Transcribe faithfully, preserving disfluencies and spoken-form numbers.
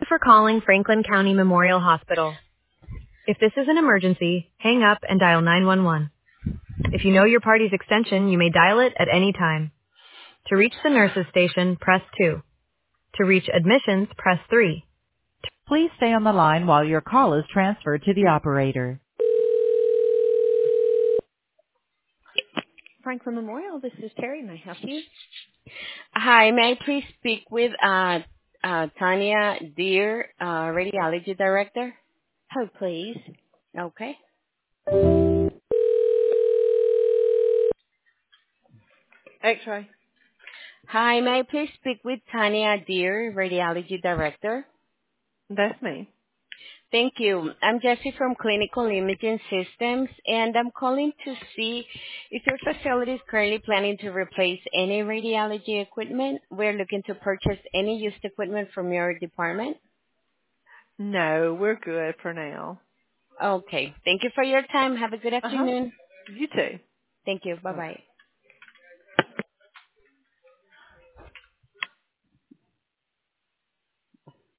For calling Franklin County Memorial Hospital. If this is an emergency, hang up and dial nine one one. If you know your party's extension, you may dial it at any time. To reach the nurses station, press two. To reach admissions, press three. Please stay on the line while your call is transferred to the operator. Franklin Memorial, this is Terry. May I help you? Hi, may I please speak with uh, uh, Tanya Deer, uh, Radiology Director? Hold, please. Okay. X-ray. Hi, may I please speak with Tanya Deer, Radiology Director? That's me. Thank you. I'm Jessie from Clinical Imaging Systems, and I'm calling to see if your facility is currently planning to replace any radiology equipment. We're looking to purchase any used equipment from your department. No, we're good for now. Okay. Thank you for your time. Have a good Uh-huh. afternoon. You too. Thank you. Bye. Bye-bye.